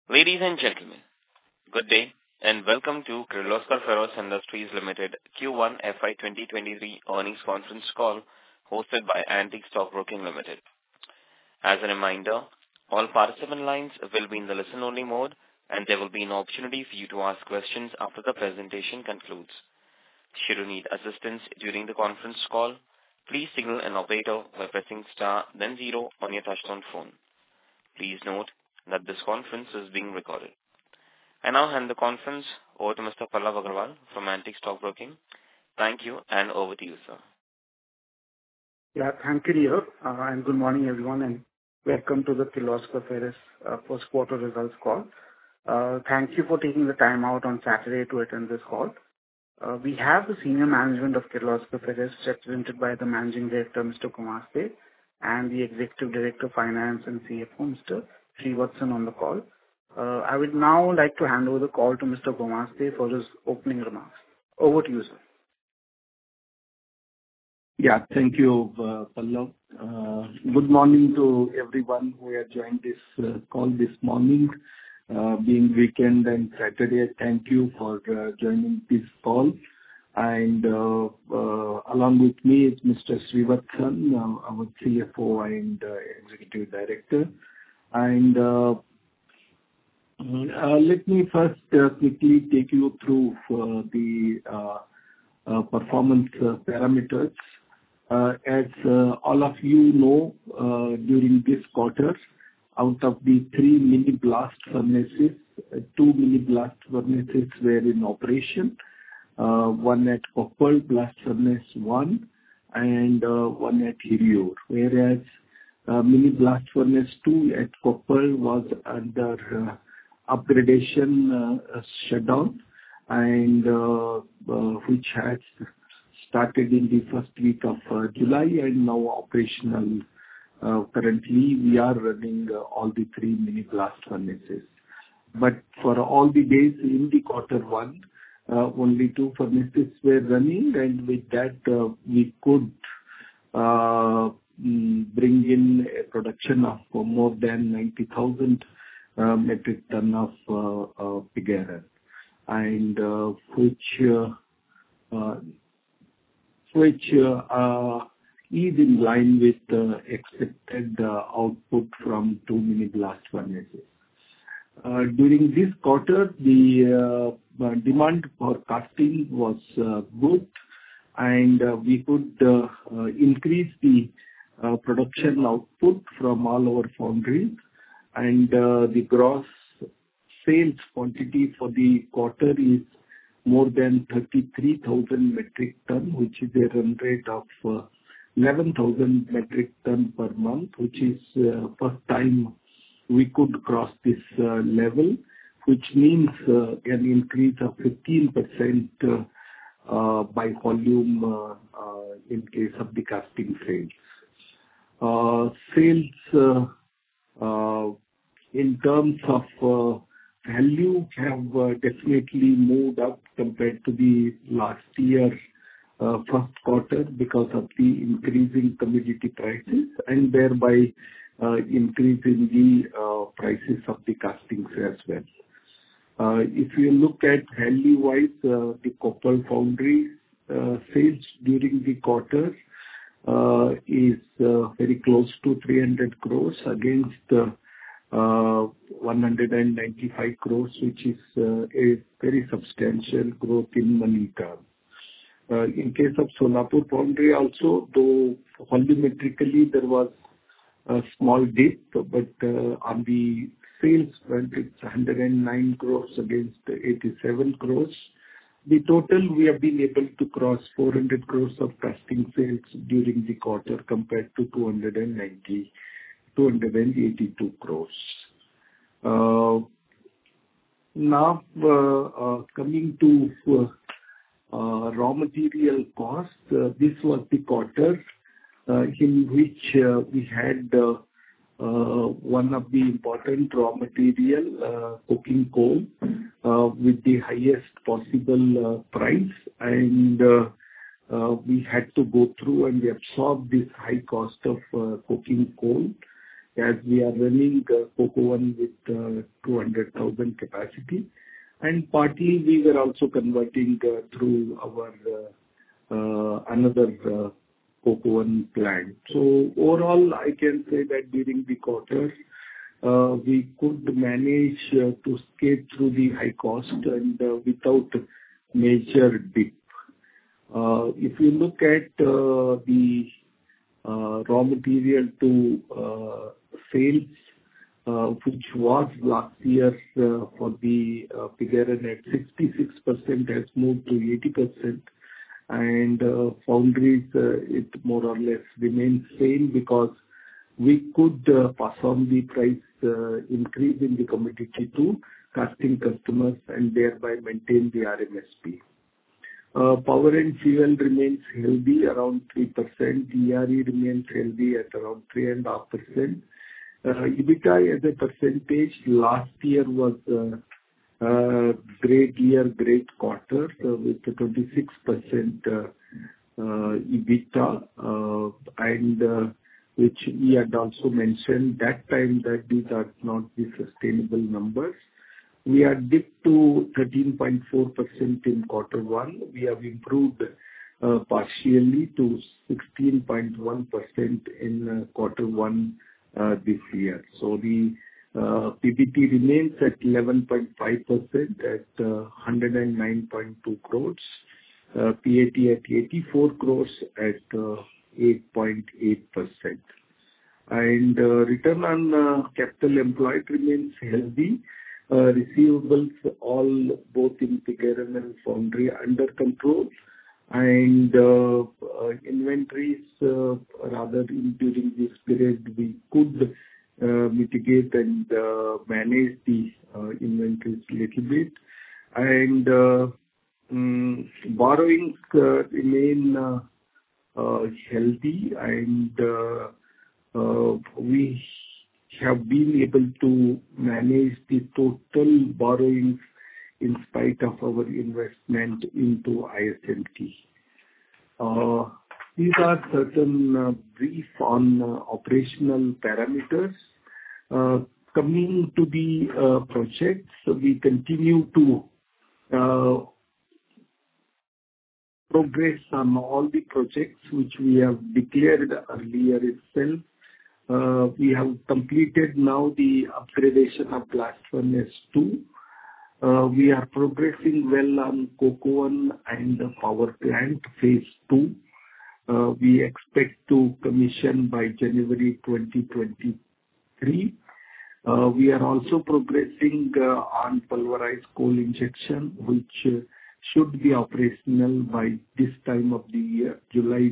Ladies and gentlemen, good day and welcome to Kirloskar Ferrous Industries Limited Q1 FY 2023 earnings conference call hosted by Antique Stock Broking Limited. As a reminder, all participant lines will be in the listen-only mode, and there will be an opportunity for you to ask questions after the presentation concludes. Should you need assistance during the conference call, please signal an operator by pressing star then 0 on your touchtone phone. Please note that this conference is being recorded. I now hand the conference over to Mr. Pallav Agarwal from Antique Stock Broking. Thank you, and over to you, sir. Yeah, thank you, Leo. And good morning, everyone, and welcome to the Kirloskar Ferrous first quarter results call. Thank you for taking the time out on Saturday to attend this call. We have the senior management of Kirloskar Ferrous represented by the Managing Director, Mr. Kumar Seth, and the Executive Director of Finance and CFO, Mr. Srivatsan on the call. I would now like to hand over the call to Mr. Kumar Seth for his opening remarks. Over to you, sir. Yeah, thank you, Pallav. Good morning to everyone who has joined this call this morning. Being weekend and Saturday, thank you for joining this call. And along with me is Mr. Srivatsan, our CFO and Executive Director. And let me first quickly take you through the performance parameters. As all of you know, during this quarter, out of the 3 mini blast furnaces, 2 mini blast furnaces were in operation. One at Koppal Blast Furnace 1 and one at Hiriur. Whereas mini blast furnace 2 at Koppal was under upgradation shutdown, and which has started in the first week of July and now operational. Currently, we are running all the 3 mini blast furnaces. But for all the days in the quarter one, only 2 furnaces were running, and with that, we could bring in a production of more than 90,000 metric ton of pig iron, and which is in line with expected output from 2 mini blast furnaces. During this quarter, the demand for casting was good, and we could increase the production output from all our foundries, and the gross sales quantity for the quarter is more than 33,000 metric ton, which is a run rate of 11,000 metric ton per month, which is first time we could cross this level, which means an increase of 15% by volume in case of the casting sales. Sales in terms of value have definitely moved up compared to the last year first quarter because of the increasing commodity prices and thereby increasing the prices of the castings as well. If you look at value-wise, the Koppal foundry sales during the quarter is very close to 300 crores against 195 crores, which is a very substantial growth in money terms. In case of Solapur foundry also, though volumetrically there was a small dip, but on the sales front it's 109 crores against 87 crores. The total we have been able to cross 400 crores of casting sales during the quarter compared to 282 crores. Now coming to raw material cost, this was the quarter in which we had one of the important raw material, coking coal, with the highest possible price, and we had to go through and absorb this high cost of coking coal. as we are running Coke Oven with 200,000 capacity, and partly we were also converting through our another Coke Oven plant. So overall, I can say that during the quarter, we could manage to skate through the high cost and without major dip. If you look at the raw material to sales, which was last year for the figure at 66%, has moved to 80%. And foundries, it more or less remains same because we could pass on the price increase in the commodity to casting customers and thereby maintain the RMSP. Power and fuel remains healthy, around 3%. ERE remains healthy at around 3.5%. EBITDA as a percentage, last year was great year, great quarter, with 26% EBITDA, and which we had also mentioned that time that these are not the sustainable numbers. We are dipped to 13.4% in quarter one. We have improved partially to 16.1% in quarter one this year. So the PBT remains at 11.5% at 109.2 crores. PAT at 84 crores at 8.8%. And return on capital employed remains healthy. Receivables all both in Piggeron and Foundry under control, and inventories rather during this period we could mitigate and manage the inventories little bit, and borrowings remain healthy, and we have been able to manage the total borrowings in spite of our investment into ISMT. These are certain brief on operational parameters. Coming to the projects, we continue to progress on all the projects which we have declared earlier itself. We have completed now the upgradation of Blast Furnace 2. We are progressing well on Coke Oven and the power plant phase 2. We expect to commission by January 2023. We are also progressing on pulverized coal injection, which should be operational by this time of the year, July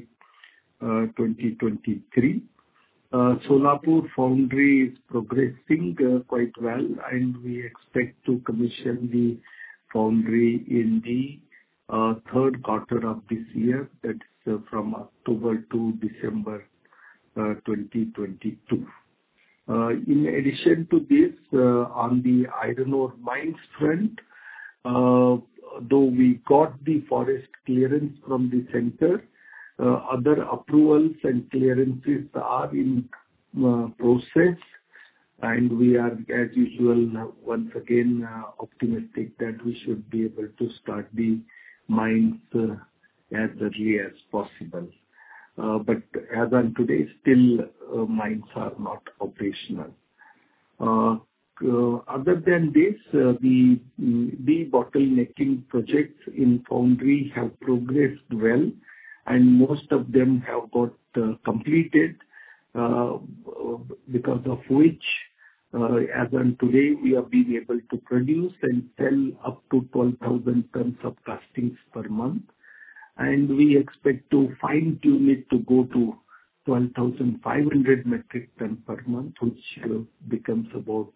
2023. Solapur Foundry is progressing quite well, and we expect to commission the foundry in the third quarter of this year. That's from October to December 2022. In addition to this, on the iron ore mines front, though we got the forest clearance from the center, other approvals and clearances are in process, and we are, as usual, once again optimistic that we should be able to start the mines as early as possible. But as on today, still mines are not operational. Other than this, the debottlenecking projects in foundry have progressed well, and most of them have got completed, because of which, as on today, we have been able to produce and sell up to 12,000 tons of castings per month. And we expect to fine-tune it to go to 12,500 metric ton per month, which becomes about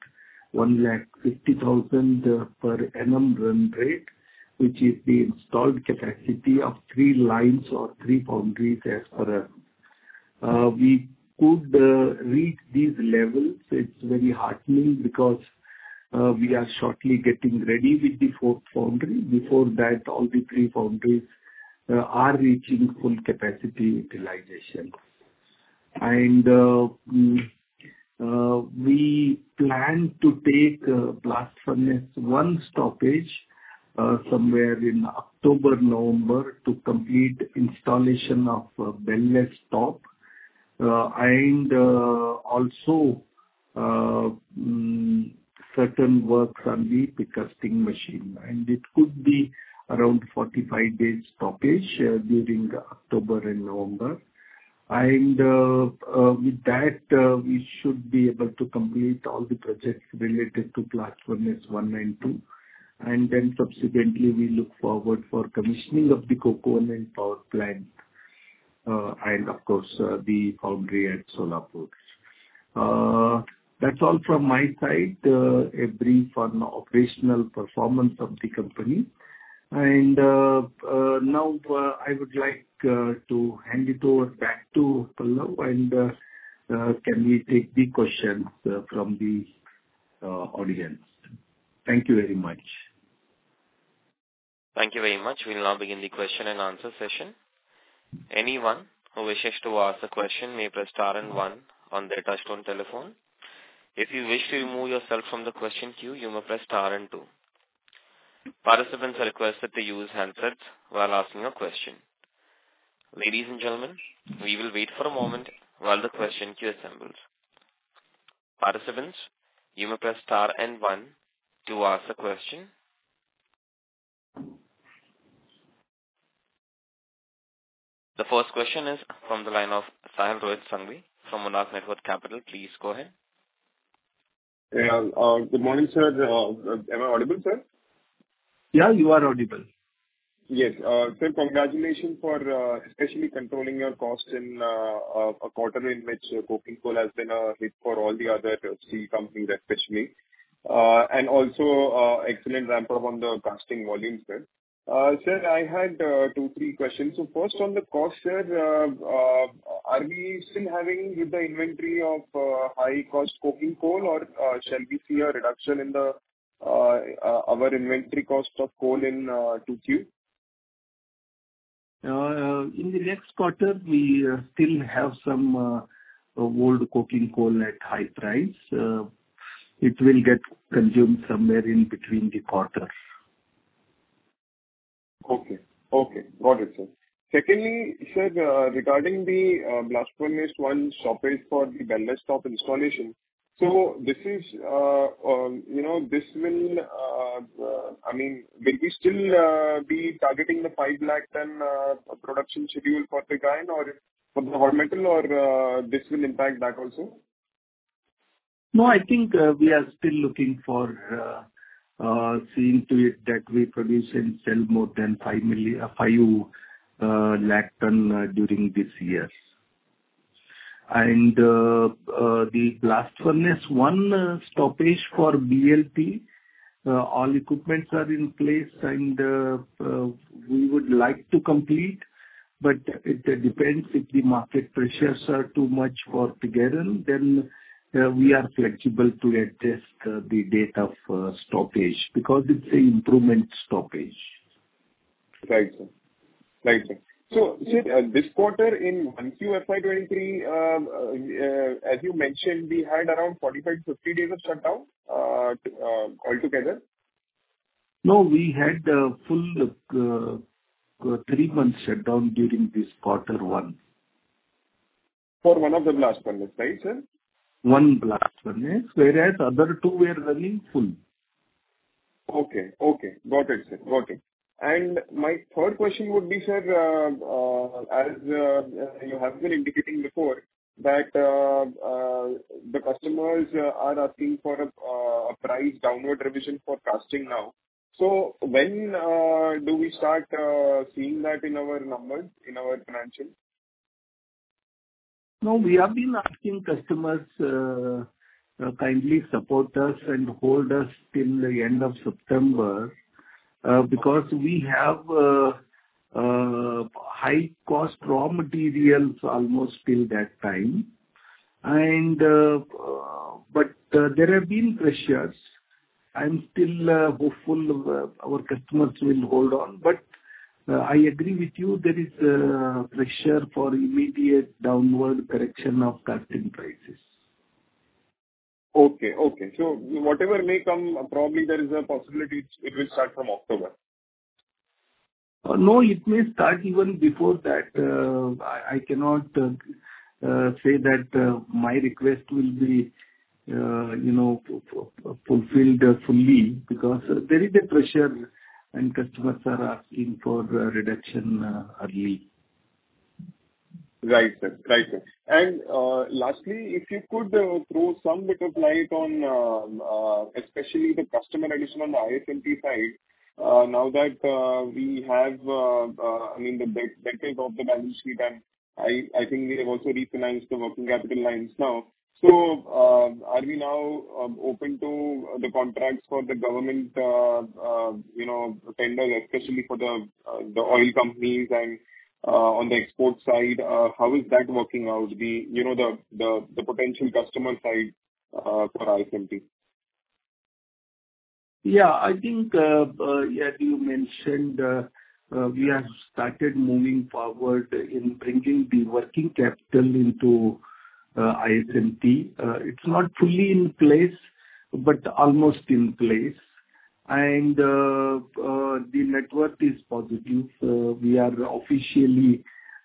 150,000 per annum run rate, which is the installed capacity of 3 lines or 3 foundries as per us. We could reach these levels. It's very heartening because we are shortly getting ready with the 4th foundry. Before that, all the 3 foundries are reaching full capacity utilization. And We plan to take Blast Furnace 1 stoppage somewhere in October, November to complete installation of beltless top and also certain works on the pick casting machine. And it could be around 45 days stoppage during October and November. And with that, we should be able to complete all the projects related to Blast Furnace 1 and 2. And then subsequently, we look forward for commissioning of the coke oven and power plant, and of course, the foundry at Solapur. That's all from my side, a brief on operational performance of the company. And now I would like to hand it over back to Pallav, and can we take the questions from the audience? Thank you very much. Thank you very much. We'll now begin the question and answer session. Anyone who wishes to ask a question may press star and 1 on their touchtone telephone. If you wish to remove yourself from the question queue, you may press star and 2. Participants are requested to use handsets while asking a question. Ladies and gentlemen, we will wait for a moment while the question queue assembles. Participants, you may press star and 1 to ask a question. The first question is from the line of Sahil Rohit Sanghvi from Monarch Networth Capital. Please go ahead. Yeah, good morning, sir. Am I audible, sir? Yeah, you are audible. Yes. Sir, congratulations for especially controlling your costs in a quarter in which coking coal has been a hit for all the other steel companies especially. And also excellent ramp up on the casting volumes, sir. Sir, I had 2-3 questions. So first on the cost, sir, are we still having with the inventory of high cost coking coal, or shall we see a reduction in the our inventory cost of coal in 2Q? In the next quarter, we still have some old coking coal at high price. It will get consumed somewhere in between the quarters. Okay. Okay. Got it, sir. Secondly, sir, regarding the Blast Furnace 1 stoppage for the beltless top installation. So this is, this will, will we still be targeting the 5 lakh ton production schedule for the iron or for the hot metal, or this will impact that also? No, I think we are still looking for seeing to it that we produce and sell more than 5 lakh ton during this year. And the Blast Furnace 1 stoppage for BLT, all equipments are in place, and we would like to complete, but it depends if the market pressures are too much for pig iron, then we are flexible to adjust the date of stoppage, because it's an improvement stoppage. Right, sir. Right, sir. So, sir, this quarter in 1Q FY23, as you mentioned, we had around 45-50 days of shutdown altogether. No, we had full 3 months shutdown during this quarter 1. For one of the blast furnace, right, sir? One blast furnace, whereas other 2 were running full. Okay. Okay. Got it, sir. Got it. And my third question would be, sir, as you have been indicating before, that the customers are asking for a price downward revision for casting now. So when do we start seeing that in our numbers, in our financials? No, we have been asking customers kindly support us and hold us till the end of September, because we have high cost raw materials almost till that time. And but there have been pressures. I'm still hopeful our customers will hold on, but I agree with you, there is pressure for immediate downward correction of casting prices. Okay. Okay. So whatever may come, probably there is a possibility it will start from October. No, it may start even before that. I cannot say that my request will be, fulfilled fully, because there is a pressure and customers are asking for reduction early. Right, sir. Right, sir. And lastly, if you could throw some bit of light on especially the customer addition on the ISMT side, now that we have, I mean, the debt is off the balance sheet, and I think we have also refinanced the working capital lines now. So, are we now open to the contracts for the government, tenders, especially for the oil companies and on the export side? How is that working out? The potential customer side for ISMT. Yeah, I think, as you mentioned, we have started moving forward in bringing the working capital into ISMT. It's not fully in place, but almost in place. And the net worth is positive. We are officially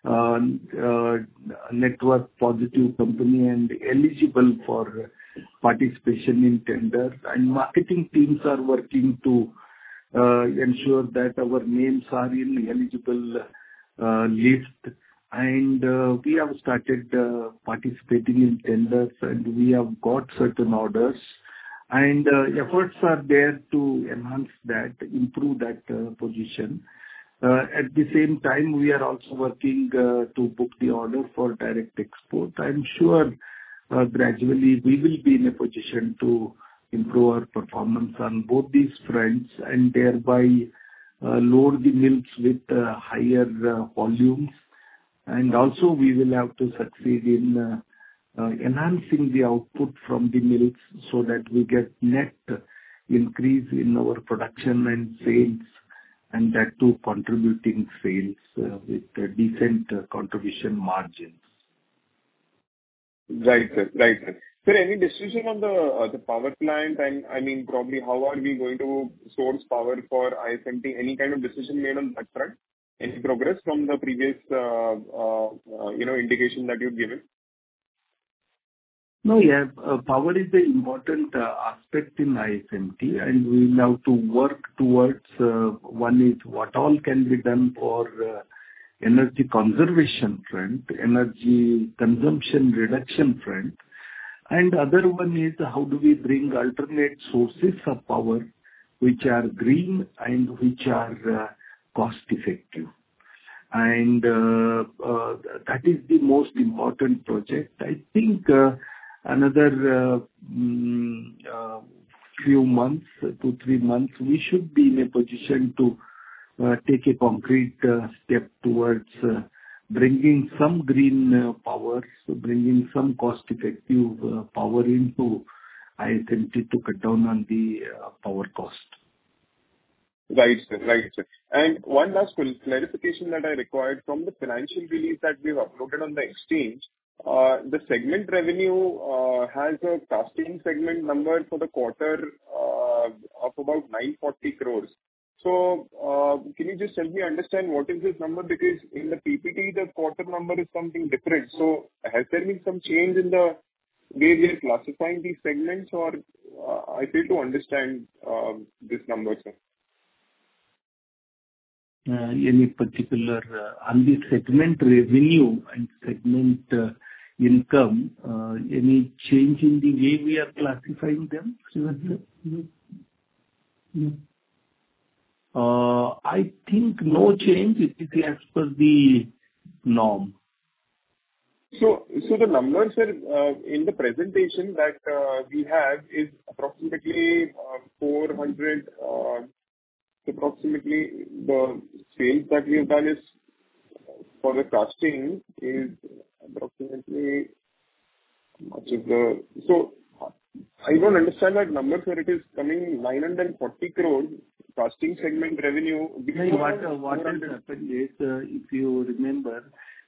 net worth positive company and eligible for participation in tenders. And marketing teams are working to ensure that our names are in eligible list. And we have started participating in tenders, and we have got certain orders. And efforts are there to enhance that, improve that position. At the same time, we are also working to book the order for direct export. I'm sure gradually we will be in a position to improve our performance on both these fronts and thereby load the mills with higher volumes. And also we will have to succeed in enhancing the output from the mills so that we get net increase in our production and sales, and that too contributing sales with decent contribution margins. Right, sir. Right, sir. Sir, any decision on the power plant? And I mean, probably how are we going to source power for ISMT? Any kind of decision made on that front? Any progress from the previous, indication that you've given? No, yeah. Power is an important aspect in ISMT, and we will have to work towards one is what all can be done for energy conservation front, energy consumption reduction front. And other one is how do we bring alternate sources of power which are green and which are cost effective. And that is the most important project. I think another few months, 2-3 months, we should be in a position to take a concrete step towards bringing some green power, so bringing some cost-effective power into ISMT to cut down on the power cost. Right, sir. Right, sir. And one last clarification that I required from the financial release that we've uploaded on the exchange. The segment revenue has a casting segment number for the quarter of about 940 crores. So, can you just help me understand what is this number? Because in the PPT, the quarter number is something different. So has there been some change in the way we are classifying these segments, or I fail to understand this number, sir? Any particular on the segment revenue and segment income, any change in the way we are classifying them? I think no change. It is as per the norm. So the numbers, sir, in the presentation that we have is approximately 400. Approximately the sales that we have done is for the casting is approximately much of the. So I don't understand that number, sir. It is coming 940 crores casting segment revenue. What has happened is, if you remember,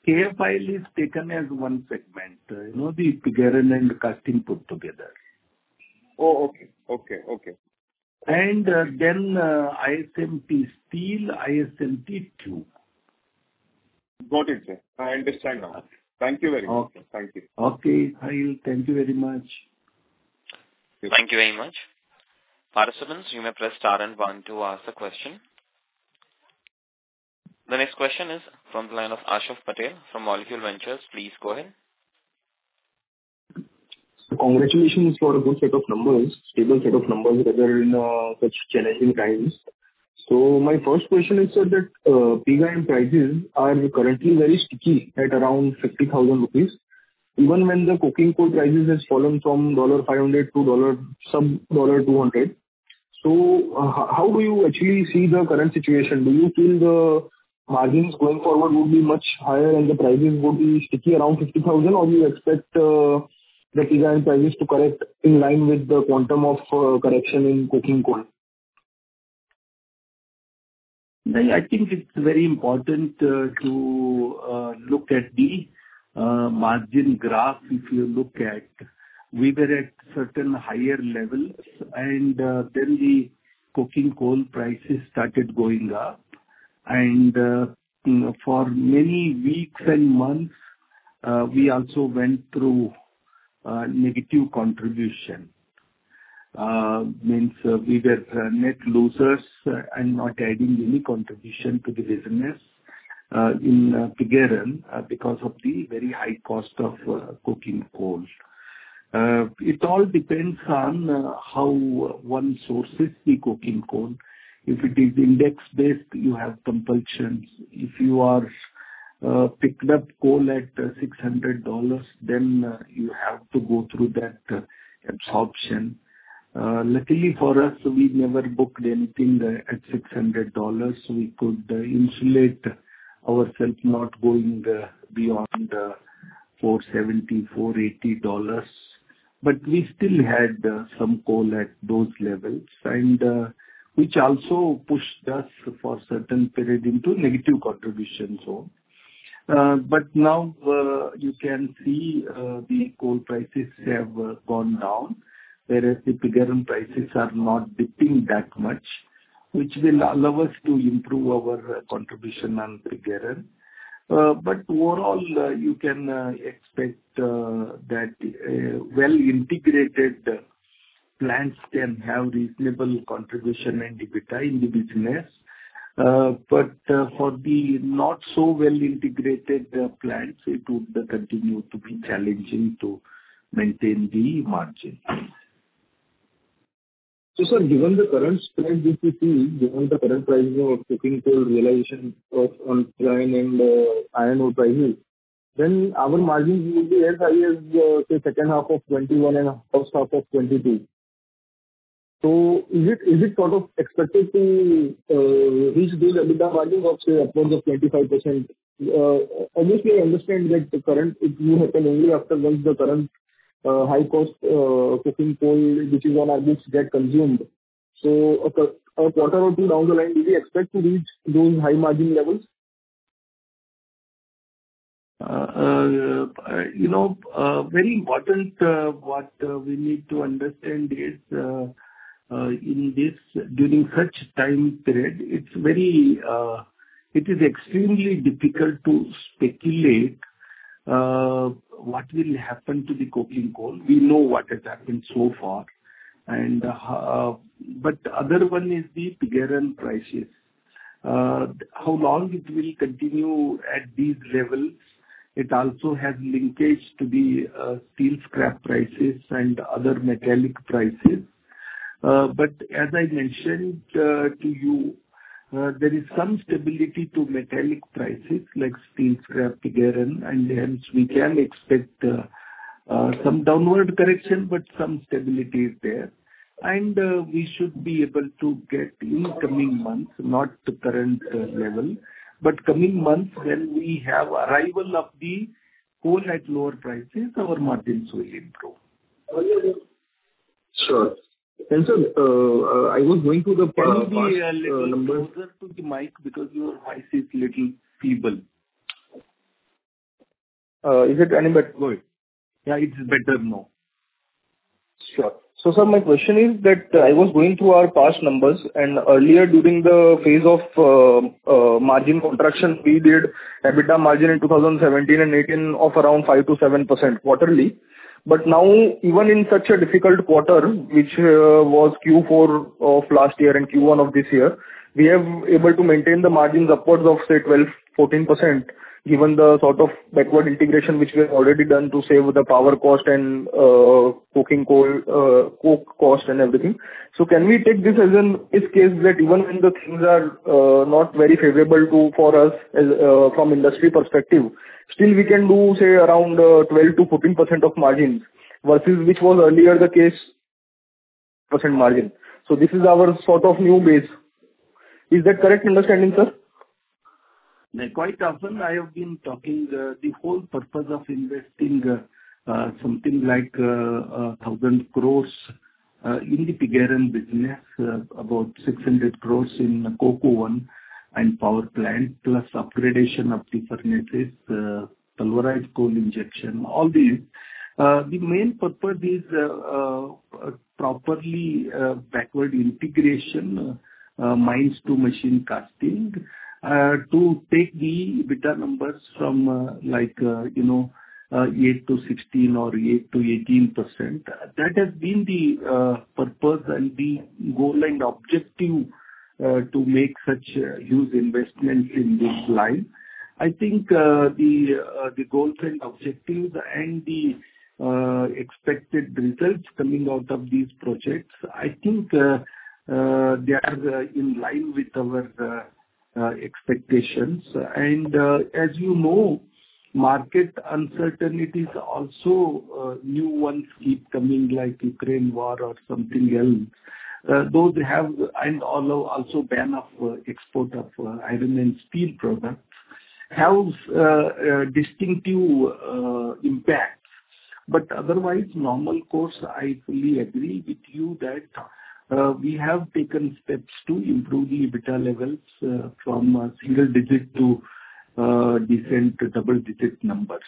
KFIL is taken as one segment, the pig iron and casting put together. Oh, okay. And then ISMT steel, ISMT tube. Got it, sir. I understand now. Thank you very much. Okay. Thank you. Okay, Sahil, thank you very much. Thank you very much. Participants, you may press star and one to ask a question. The next question is from the line of Ashaf Patel from Molecule Ventures. Please go ahead. Congratulations for a good set of numbers, stable set of numbers rather in such challenging times. So my first question is, sir, that pig iron prices are currently very sticky at around 50,000 rupees, even when the coking coal prices has fallen from $500 to sub $200. So how do you actually see the current situation? Do you feel the margins going forward would be much higher and the prices would be sticky around 50,000, or do you expect the pig iron prices to correct in line with the quantum of correction in coking coal? I think it's very important to look at the margin graph. If you look at, we were at certain higher levels, and then the coking coal prices started going up. And for many weeks and months, we also went through negative contribution. Means we were net losers and not adding any contribution to the business in pig iron because of the very high cost of coking coal. It all depends on how one sources the coking coal. If it is index-based, you have compulsions. If you are picked up coal at $600, then you have to go through that absorption. Luckily for us, we never booked anything at $600. We could insulate ourselves not going beyond $470, $480. But we still had some coal at those levels, and which also pushed us for certain period into negative contribution zone. But now you can see the coal prices have gone down, whereas the pig iron prices are not dipping that much, which will allow us to improve our contribution on pig iron. But overall, you can expect that well-integrated plants can have reasonable contribution and EBITDA in the business. But for the not so well-integrated plants, it would continue to be challenging to maintain the margin. So, sir, given the current spread which we see, given the current prices of coking coal realization on iron and iron ore prices, then our margins will be as high as say second half of 21 and first half of 22. So is it sort of expected to reach those EBITDA margins of say upwards of 25%? Obviously, I understand that the current it will happen only after once the current high cost coking coal which is on our books get consumed. So a quarter or two down the line, do we expect to reach those high margin levels? Very important what we need to understand is in this during such time period, it is extremely difficult to speculate what will happen to the coking coal. We know what has happened so far, and but other one is the pig iron prices. How long it will continue at these levels? It also has linkage to the steel scrap prices and other metallic prices. But as I mentioned to you, there is some stability to metallic prices like steel scrap, pig iron, and hence we can expect some downward correction, but some stability is there. And we should be able to get in coming months, not the current level, but coming months when we have arrival of the coal at lower prices, our margins will improve. Sure. And so, I was going to the Can you be a little closer to the mic because your voice is little feeble? Is it any better? Good. Yeah, it's better now. Sure. So, sir, my question is that I was going through our past numbers, and earlier during the phase of margin contraction, we did EBITDA margin in 2017 and 18 of around 5 to 7% quarterly. But now, even in such a difficult quarter, which was Q4 of last year and Q1 of this year, we have able to maintain the margins upwards of, say, 12-14%, given the sort of backward integration which we have already done to save the power cost and coking coal, coke cost and everything. So can we take this as an case that even when the things are not very favorable for us as from industry perspective, still we can do, say, around 12-14% of margins, versus which was earlier the case, percent margin. So this is our sort of new base. Is that correct understanding, sir? Quite often I have been talking the whole purpose of investing something like 1,000 crores in the pig iron business, about 600 crores in Coke Oven and power plant, plus upgradation of the furnaces, pulverized coal injection, all these. The main purpose is properly backward integration, mines to machine casting, to take the EBITDA numbers from 8 to 16 or 8 to 18%. That has been the purpose and the goal and objective to make such huge investments in this line. I think the goals and objectives and the expected results coming out of these projects, I think they are in line with our expectations. And as you know, market uncertainties also, new ones keep coming, like Ukraine war or something else. Those have, and also ban of export of iron and steel products, have distinctive impacts. But otherwise, normal course, I fully agree with you that we have taken steps to improve the EBITDA levels from single digit to decent double-digit numbers.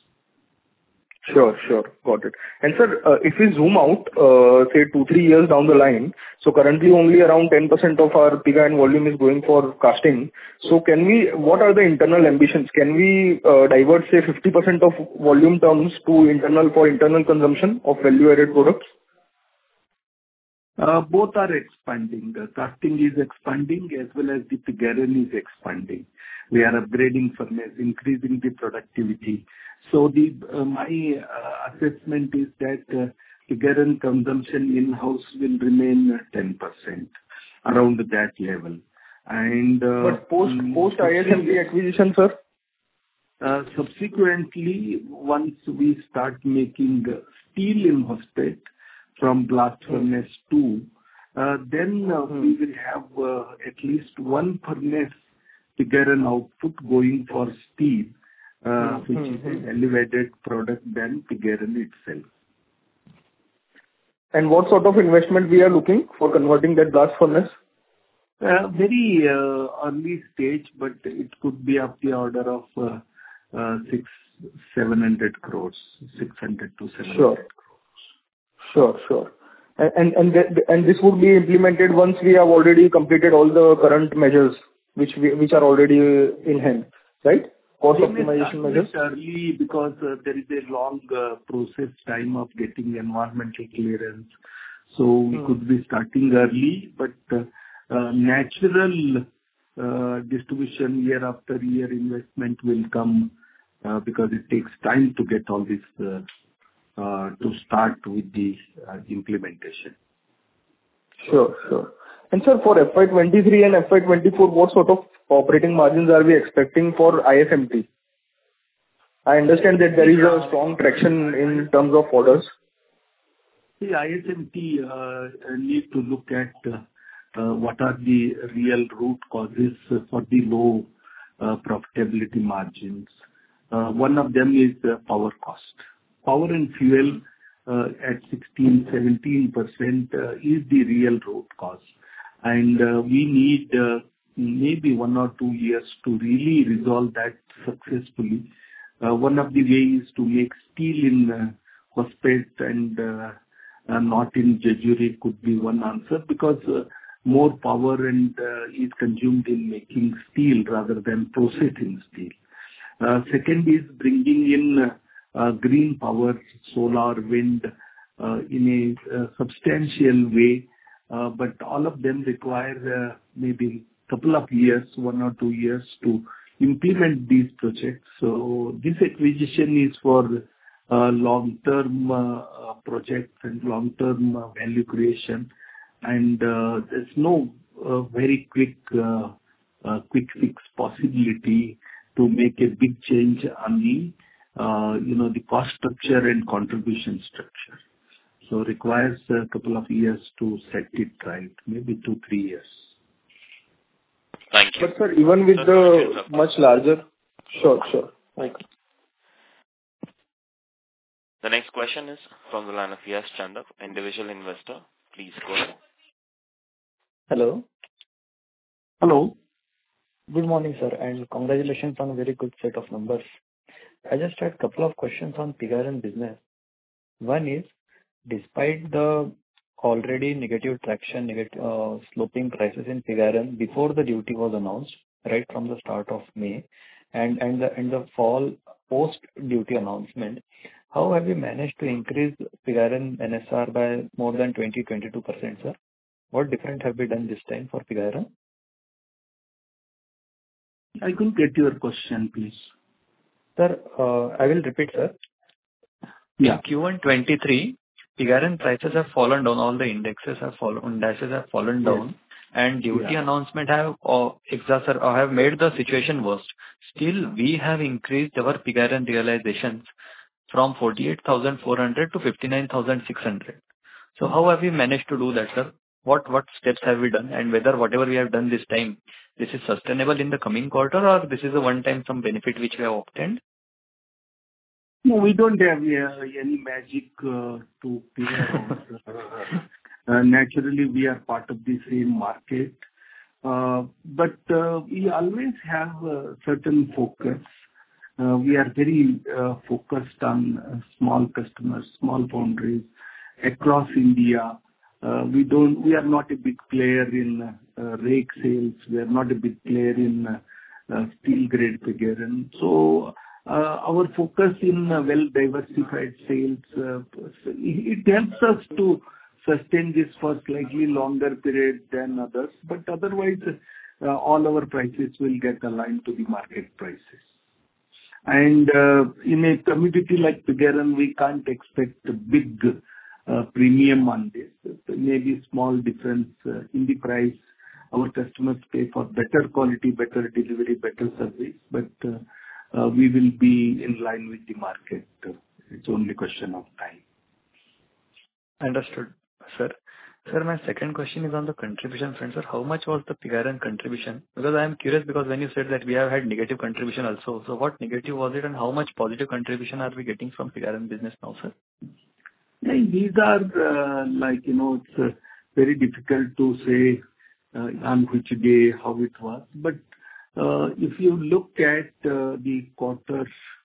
Sure. Got it. And sir, if we zoom out, say 2-3 years down the line, so currently only around 10% of our pig iron volume is going for casting. So what are the internal ambitions? Can we divert, say, 50% of volume terms to internal consumption of value-added products? Both are expanding. The casting is expanding as well as the pig iron is expanding. We are upgrading furnace, increasing the productivity. So my assessment is that pig iron consumption in-house will remain 10%, around that level. And but post ISMT acquisition, sir? Subsequently, once we start making steel in Hospet from blast furnace 2, then we will have at least one furnace pig iron output going for steel, which is an elevated product than pig iron itself. And what sort of investment we are looking for converting that blast furnace? Very early stage, but it could be of the order of 600-700 crores, 600 to 700 crores. Sure. And this would be implemented once we have already completed all the current measures which are already in hand, right? Cost optimization measures. Early, because there is a long process time of getting environmental clearance. So we could be starting early, but natural distribution year after year investment will come because it takes time to get all this to start with the implementation. Sure. And sir, for FY23 and FY24, what sort of operating margins are we expecting for ISMT? I understand that there is a strong traction in terms of orders. The ISMT need to look at what are the real root causes for the low profitability margins. One of them is power cost. Power and fuel at 16-17% is the real root cause. And we need maybe 1 or 2 years to really resolve that successfully. One of the ways is to make steel in Hospet and not in Jejuri could be one answer, because more power and is consumed in making steel rather than processing steel. Second is bringing in green power, solar, wind, in a substantial way, but all of them require maybe couple of years, 1 or 2 years, to implement these projects. So this acquisition is for long-term projects and long-term value creation, and there's no very quick fix possibility to make a big change on the the cost structure and contribution structure. So requires a couple of years to set it right, maybe 2-3 years. Thank you. But sir, even with the much larger... Sure. Thank you. The next question is from the line of Yash Chandak, individual investor. Please go ahead. Hello. Hello. Good morning, sir, and congratulations on a very good set of numbers. I just had a couple of questions on pig iron business. One is, despite the already negative traction, sloping prices in pig iron before the duty was announced, right from the start of May, and the fall post duty announcement, how have you managed to increase pig iron NSR by more than 20-22%, sir? What different have we done this time for pig iron? I couldn't get your question, please. Sir, I will repeat, sir. Yeah. In Q1 23, pig iron prices have fallen down, all the indexes have fallen, indices have fallen down, and duty announcement have made the situation worse. Still, we have increased our pig iron realizations from 48,400 to 59,600. So how have we managed to do that, sir? What steps have we done, and whether whatever we have done this time, this is sustainable in the coming quarter, or this is a one-time some benefit which we have obtained? No, we don't have any magic to figure out. Naturally, we are part of the same market, but we always have a certain focus. We are very focused on small customers, small foundries across India. We are not a big player in rake sales. We are not a big player in steel grade pig iron. So our focus in well-diversified sales, it helps us to sustain this for slightly longer period than others. But otherwise, all our prices will get aligned to the market prices. And in a commodity like pig iron, we can't expect a big premium on this. Maybe small difference in the price. Our customers pay for better quality, better delivery, better service, but we will be in line with the market. It's only a question of time. Understood, sir. Sir, my second question is on the contribution front, sir. How much was the pig iron contribution? Because I am curious, because when you said that we have had negative contribution also, so what negative was it, and how much positive contribution are we getting from pig iron business now, sir? These are it's very difficult to say on which day how it was. But if you look at the quarter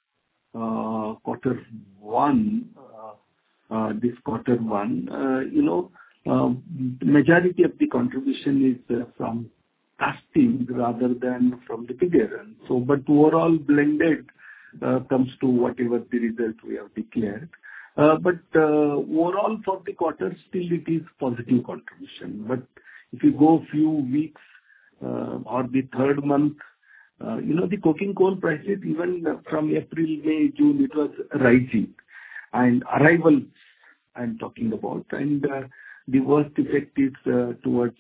one, this quarter one, majority of the contribution is from casting rather than from the pig iron. So, but overall blended comes to whatever the result we have declared. But overall for the quarter, still it is positive contribution. But if you go few weeks or the third month, the coking coal prices even from April, May, June, it was rising. And arrival I'm talking about. And the worst effect is towards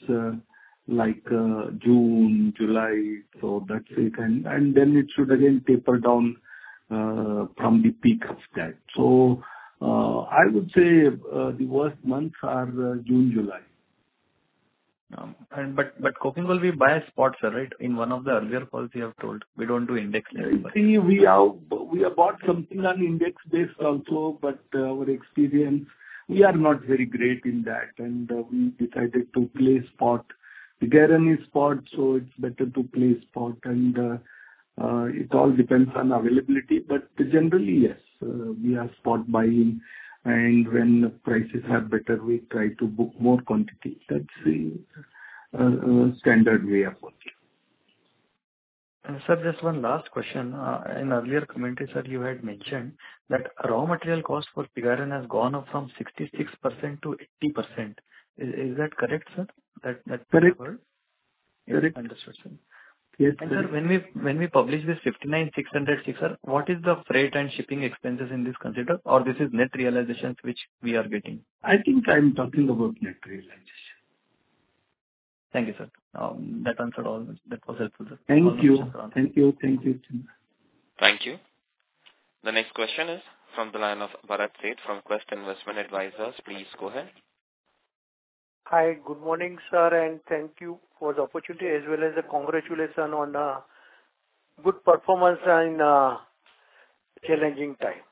June, July. So that's it. And then it should again taper down from the peak of that. So I would say the worst months are June, July. But coking coal we buy spot, sir, right? In one of the earlier calls you have told we don't do index. See, we have bought something on index based also, but our experience, we are not very great in that, and we decided to play spot. The iron is spot, so it's better to play spot, and it all depends on availability. But generally, yes, we are spot buying and when prices are better, we try to book more quantity. That's the standard way of working. Sir, just one last question. In earlier commentary, sir, you had mentioned that raw material cost for pig iron has gone up from 66% to 80%. Is that correct, sir? That Correct. Yes, Correct. understood, sir. Yes. And sir, when we publish this 59,606, sir, what is the freight and shipping expenses in this consider, or this is net realizations which we are getting? I think I'm talking about net realization. Thank you, sir. That answered all. That was helpful, sir. Thank you. Thank you. Thank you. Thank you. The next question is from the line of Bharat Seth from Quest Investment Advisors. Please go ahead. Hi, good morning, sir, and thank you for the opportunity as well as the congratulations on good performance in challenging time.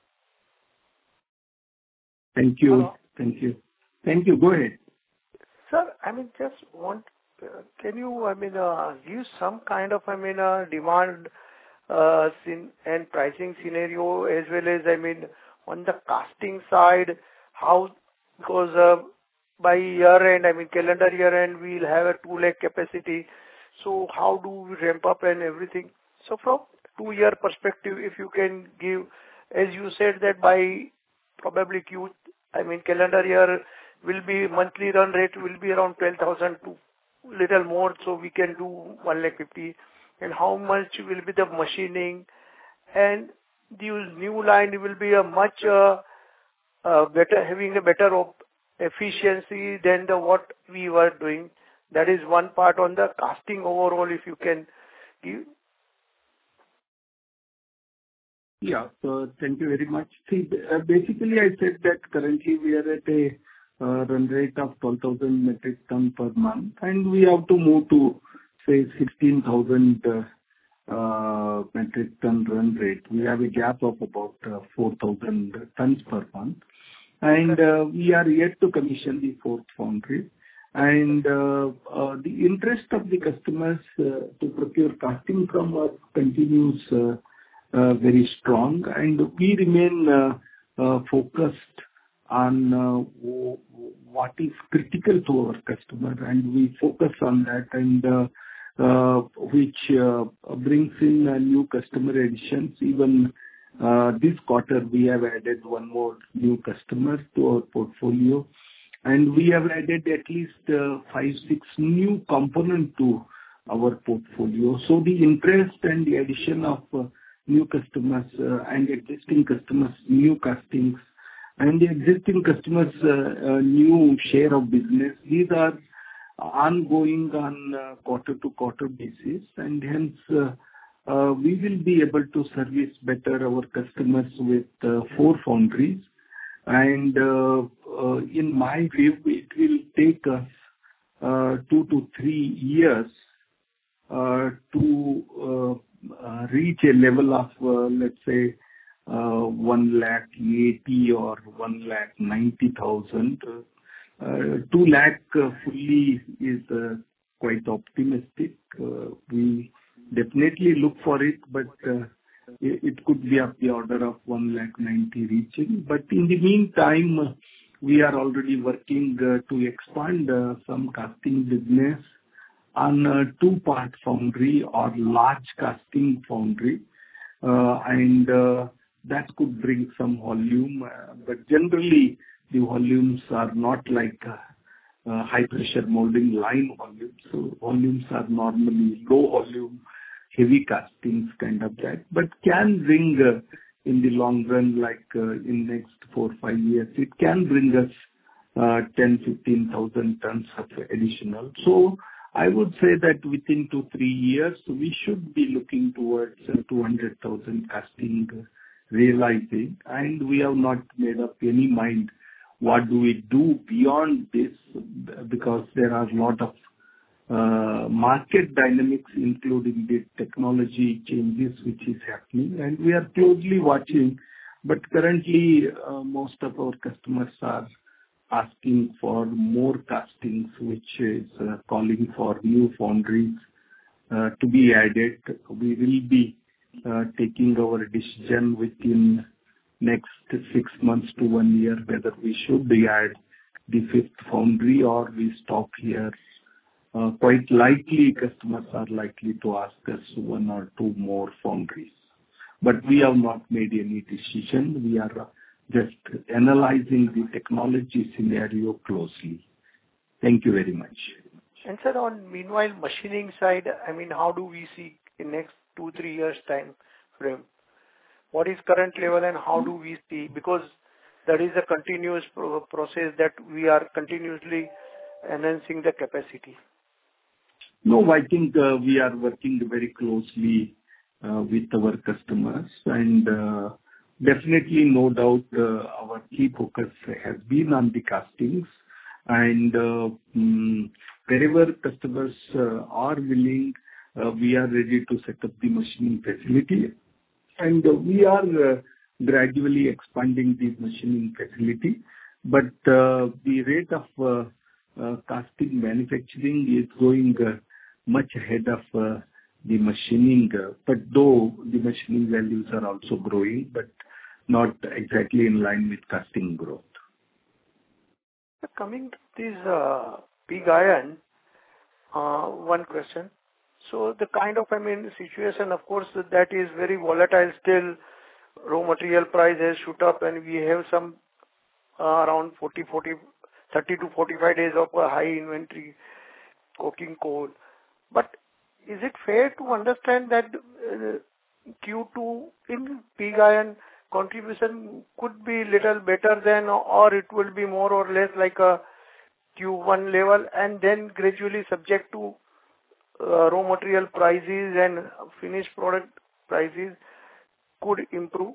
Thank you. Hello? Thank you. Thank you. Go ahead. Sir, can you, give some kind of, demand and pricing scenario as well as, on the casting side, how, because by year end, calendar year end, we'll have a 2 lakh capacity. So how do we ramp up and everything? So from 2-year perspective, if you can give, as you said that by probably calendar year will be monthly run rate will be around 12,000 to little more, so we can do 150,000. And how much will be the machining? And the new line will be a much better, having a better efficiency than what we were doing. That is one part on the casting overall, if you can give. Yeah. So thank you very much. See, basically, I said that currently we are at a run rate of 12,000 metric ton per month, and we have to move to, say, 16,000 metric ton run rate. We have a gap of about 4,000 tons per month. And we are yet to commission the fourth foundry. And the interest of the customers to procure casting from us continues very strong. And we remain focused on what is critical to our customer, and we focus on that, and which brings in new customer additions. Even this quarter, we have added one more new customer to our portfolio, and we have added at least 5-6 new components to our portfolio. So the interest and the addition of new customers and existing customers, new castings, and the existing customers' new share of business, these are ongoing on quarter-to-quarter basis, and hence we will be able to service better our customers with 4 foundries. And in my view, it will take us 2 to 3 years to reach a level of, let's say, 180,000 or 190,000. 2 lakh fully is quite optimistic. We definitely look for it, but it could be of the order of 190,000 reaching. But in the meantime, we are already working to expand some casting business on 2-part foundry or large casting foundry, and that could bring some volume. But generally, the volumes are not like high pressure molding line volumes. So volumes are normally low volume, heavy castings, kind of that, but can bring in the long run, like in next 4-5 years, it can bring us 10,000-15,000 tons of additional. So I would say that within 2-3 years, we should be looking towards 200,000 casting realizing, and we have not made up any mind what do we do beyond this, because there are a lot of market dynamics, including the technology changes which is happening, and we are closely watching. But currently, most of our customers are asking for more castings, which is calling for new foundries to be added. We will be taking our decision within next 6 months to 1 year, whether we should add the fifth foundry or we stop here. Quite likely, customers are likely to ask us 1 or 2 more foundries. But we have not made any decision. We are just analyzing the technology scenario closely. Thank you very much. And sir, on meanwhile machining side, I mean, how do we see in next 2-3 years time frame? What is current level and how do we see? Because there is a continuous process that we are continuously enhancing the capacity. No, I think we are working very closely with our customers, and definitely, no doubt, our key focus has been on the castings. And wherever customers are willing, we are ready to set up the machining facility. And we are gradually expanding the machining facility. But the rate of casting manufacturing is going much ahead of the machining. But though the machining values are also growing, but not exactly in line with casting growth. Coming to this pig iron, one question. So the kind of, situation, of course, that is very volatile still. Raw material price has shoot up and we have some around 30 to 45 days of a high inventory coking coal. But is it fair to understand that Q2 in pig iron contribution could be little better than, or it will be more or less like a Q1 level and then gradually subject to raw material prices and finished product prices could improve?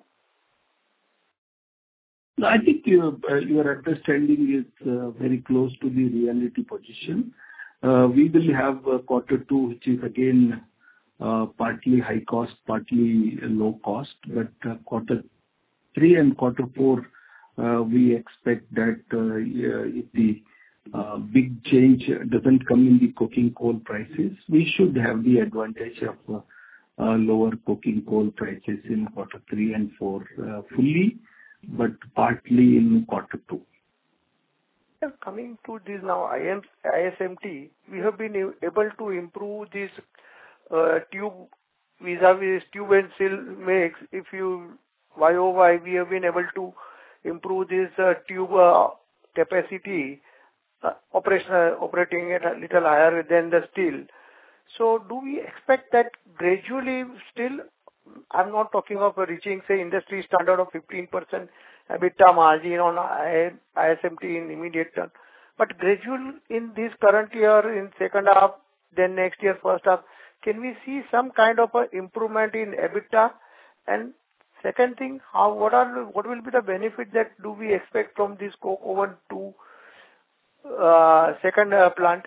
I think your understanding is very close to the reality position. We will have Q2, which is again partly high cost, partly low cost. But Q3 and Q4, we expect that if the big change doesn't come in the coking coal prices, we should have the advantage of lower coking coal prices in Q3 and 4 fully, but partly in Q2. Coming to this now, ISMT, we have been able to improve this tube vis-a-vis tube and seal makes. If you YOY, we have been able to improve this tube capacity operating at a little higher than the steel. So do we expect that gradually still, I'm not talking of reaching, say, industry standard of 15% EBITDA margin on ISMT in immediate term, but gradual in this current year, in second half, then next year, first half, can we see some kind of a improvement in EBITDA? And second thing, what will be the benefit that do we expect from this coke oven to second plant?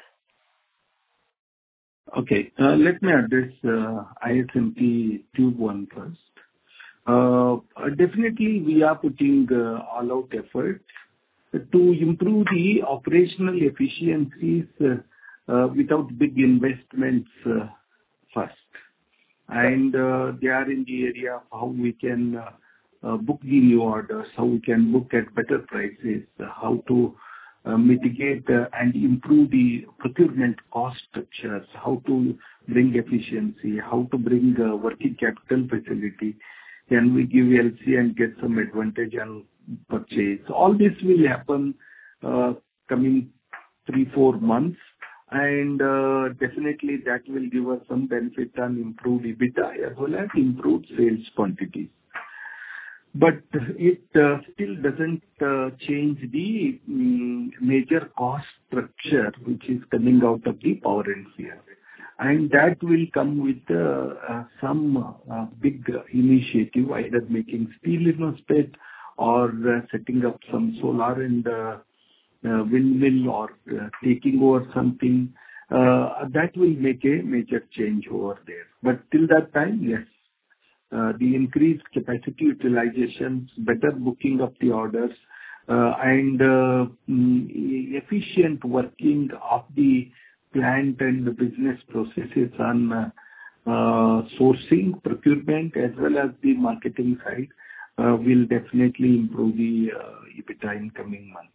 Okay, let me address ISMT tube one first. Definitely, we are putting all-out efforts to improve the operational efficiencies without big investments first. And they are in the area of how we can book the new orders, how we can book at better prices, how to mitigate and improve the procurement cost structures, how to bring efficiency, how to bring working capital facility. Can we give LC and get some advantage on purchase? All this will happen coming 3-4 months, and definitely that will give us some benefit on improved EBITDA as well as improved sales quantities. But it still doesn't change the major cost structure which is coming out of the power and fuel. And that will come with some big initiative, either making steel instead or setting up some solar and windmill or taking over something. That will make a major change over there. But till that time, yes. The increased capacity utilization, better booking of the orders, and efficient working of the plant and the business processes on sourcing, procurement, as well as the marketing side, will definitely improve the EBITDA in coming months.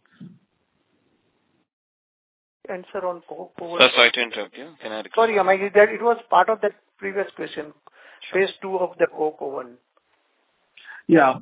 And sir, on coke oven. Sir, sorry to interrupt you. Can I request? Sorry, that it was part of that previous question. Phase 2 of the coke oven. Yeah.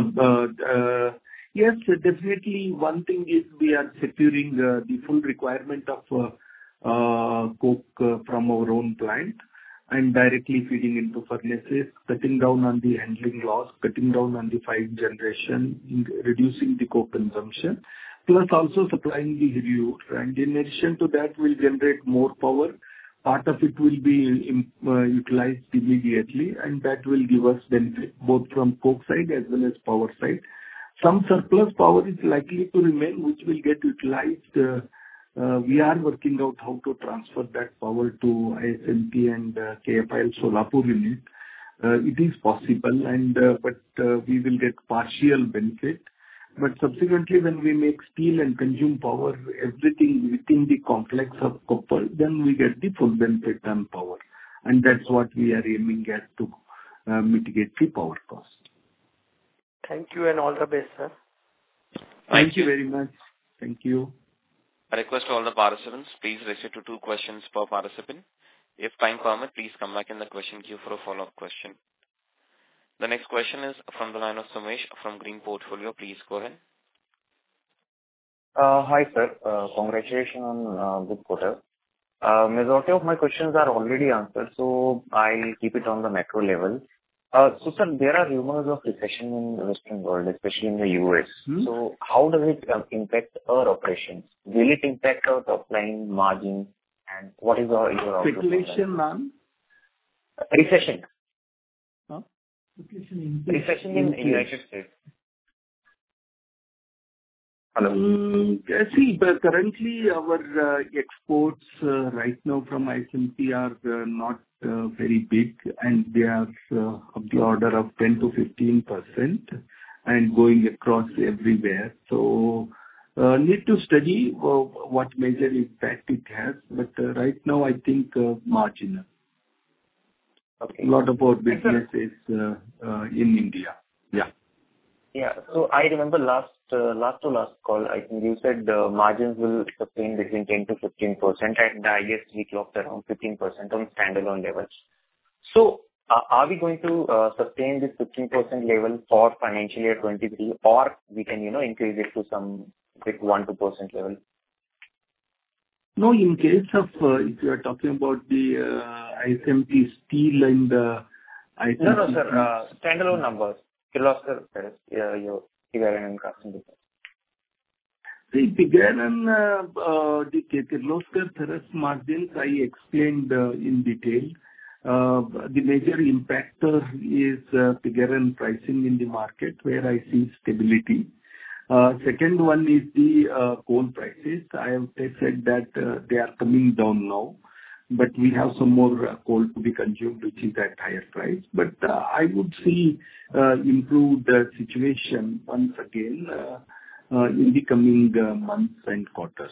Yes, definitely. One thing is we are securing the full requirement of coke from our own plant and directly feeding into furnaces, cutting down on the handling loss, cutting down on the 5 generation, reducing the coke consumption, plus also supplying the Hiriyur. And in addition to that, we'll generate more power. Part of it will be utilized immediately, and that will give us benefit both from coke side as well as power side. Some surplus power is likely to remain, which will get utilized. We are working out how to transfer that power to ISMT and KFIL Solapur unit. It is possible, but we will get partial benefit. But subsequently, when we make steel and consume power, everything within the complex of copper, then we get the full benefit on power. And that's what we are aiming at to mitigate the power cost. Thank you and all the best, sir. Thank you very much. Thank you. I request all the participants, please restrict to 2 questions per participant. If time permit, please come back in the question queue for a follow-up question. The next question is from the line of Sumesh from Green Portfolio. Please go ahead. Hi, sir. Congratulations on good quarter. Majority of my questions are already answered, so I'll keep it on the macro level. So, sir, there are rumors of recession in the Western world, especially in the US. So, how does it impact our operations? Will it impact our top line margin? And what is your outlook? Speculation on? Recession. Huh? Recession in the United States. Hello. See, but currently our exports right now from ISMT are not very big, and they are of the order of 10 to 15% and going across everywhere. So need to study what major impact it has, but right now I think marginal. Okay. A lot of our business is in India. Yeah. Yeah. So I remember last call, I think you said the margins will sustain between 10 to 15%, and I guess we clocked around 15% on standalone levels. So are we going to sustain this 15% level for financial year 23, or we can, increase it to some big 1-2% level? No, in case of, if you are talking about the ISMT steel and ISMT... No, sir. Standalone numbers. Kirloskar Ferrous, your Pigueron and casting business. The Pigueron, the Kirloskar Ferrous margins I explained in detail. The major impactor is Pigueron pricing in the market, where I see stability. Second one is the coal prices. I have said that they are coming down now, but we have some more coal to be consumed, which is at higher price. But I would see improved situation once again in the coming months and quarters.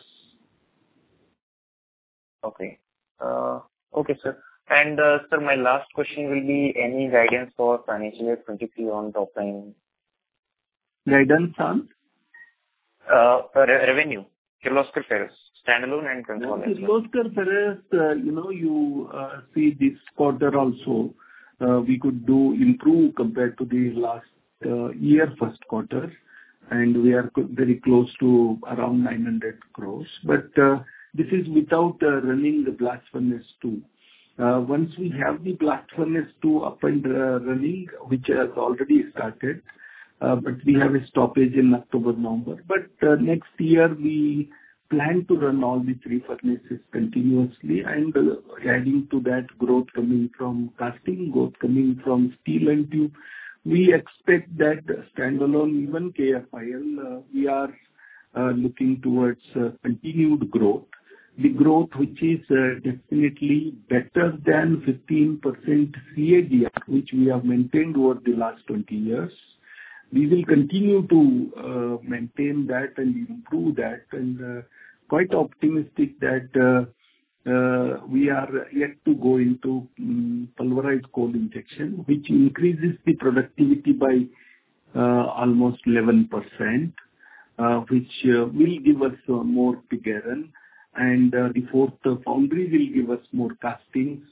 Okay. Okay, sir. And sir, my last question will be any guidance for financial year 23 on top line? Guidance on? Revenue. Kirloskar Ferrous, standalone and consolidated. Kirloskar Ferrous, you see this quarter also, we could improve compared to the last year first quarter, and we are very close to around 900 crores. But this is without running the blast furnace 2. Once we have the blast furnace 2 up and running, which has already started, but we have a stoppage in October, November. But next year we plan to run all the 3 furnaces continuously, and adding to that growth coming from casting, growth coming from steel and tube. We expect that standalone, even KFIL, we are looking towards continued growth. The growth which is definitely better than 15% CAGR, which we have maintained over the last 20 years. We will continue to maintain that and improve that, and quite optimistic that we are yet to go into pulverized coal injection, which increases the productivity by almost 11%, which will give us more pig iron. And the fourth foundry will give us more castings.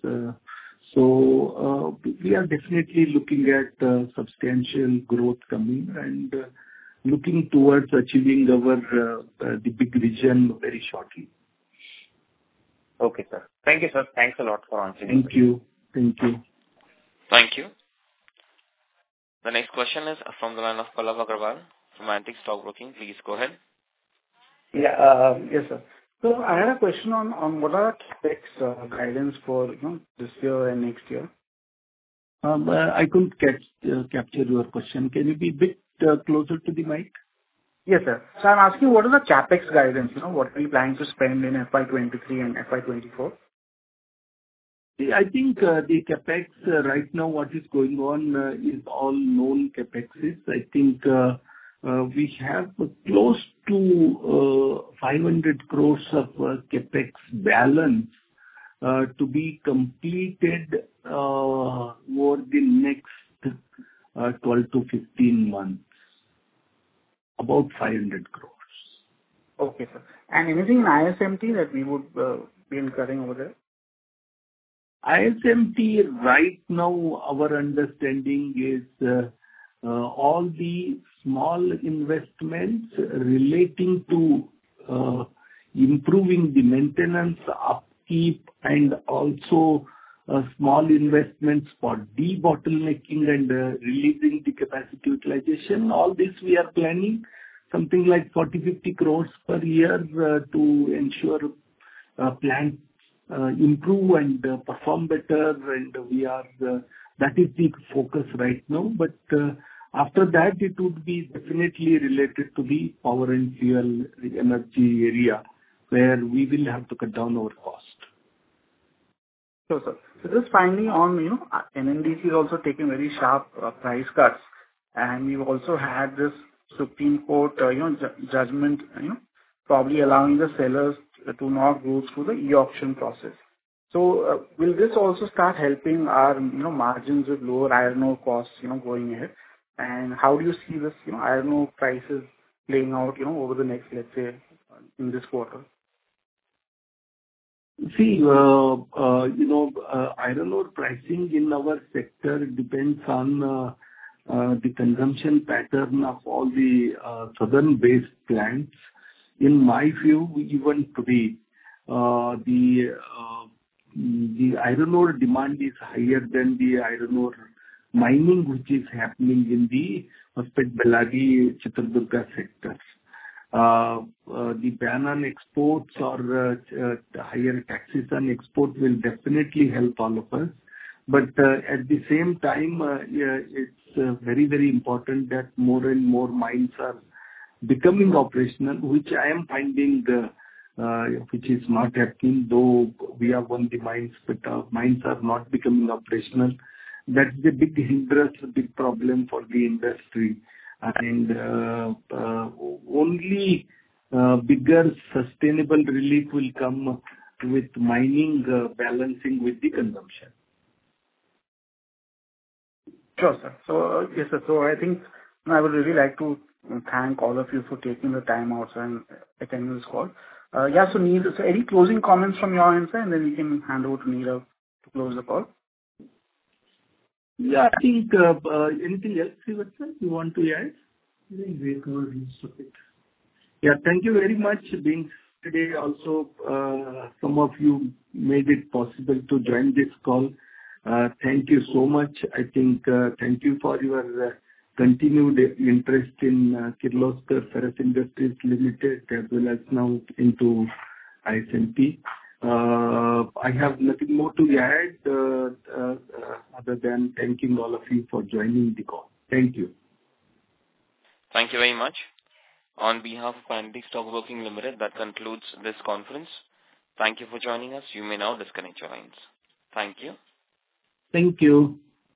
So we are definitely looking at substantial growth coming and looking towards achieving our the big vision very shortly. Okay, sir. Thank you, sir. Thanks a lot for answering. Thank you. Thank you. Thank you. The next question is from the line of Pallav Agarwal from Antique Stock Broking. Please go ahead. Yeah. Yes, sir. So I had a question on what are CapEx guidance for this year and next year? I couldn't capture your question. Can you be a bit closer to the mic? Yes, sir. So I'm asking what is the CapEx guidance? What are you planning to spend in FY23 and FY24? I think the CapEx right now, what is going on is all known CapExes. I think we have close to 500 crores of CapEx balance to be completed over the next 12 to 15 months. About 500 crores. Okay, sir. And anything in ISMT that we would be incurring over there? ISMT right now, our understanding is all the small investments relating to improving the maintenance, upkeep, and also small investments for debottlenecking and releasing the capacity utilization. All this we are planning something like 40-50 crores per year to ensure plants improve and perform better, and we are that is the focus right now. But after that, it would be definitely related to the power and fuel energy area, where we will have to cut down our cost. Sure, sir. So just finally on, NMDC is also taking very sharp price cuts, and we've also had this Supreme Court, judgment, probably allowing the sellers to not go through the e-auction process. So will this also start helping our, margins with lower iron ore costs, going ahead? And how do you see this, iron ore prices playing out, over the next, let's say, in this quarter? See, iron ore pricing in our sector depends on the consumption pattern of all the southern-based plants. In my view, even today, the iron ore demand is higher than the iron ore mining, which is happening in the Hospet, Bellary, Chitradurga sectors. The ban on exports or higher taxes on export will definitely help all of us. But at the same time, it's very, very important that more and more mines are becoming operational, which I am finding which is not happening, though we have won the mines, but mines are not becoming operational. That's the big hindrance, a big problem for the industry. And only bigger sustainable relief will come with mining balancing with the consumption. Sure, sir. So, yes, sir. So I think I would really like to thank all of you for taking the time out and attending this call. Yeah, so Neil, so any closing comments from your end, sir, and then we can hand over to Neil to close the call. Yeah, I think anything else, you want to add? Yeah, thank you very much being today. Also, some of you made it possible to join this call. Thank you so much. I think thank you for your continued interest in Kirloskar Ferrous Industries Limited, as well as now into ISMT. I have nothing more to add other than thanking all of you for joining the call. Thank you. Thank you very much. On behalf of Antique Stock Broking Limited, that concludes this conference. Thank you for joining us. You may now disconnect your lines. Thank you. Thank you.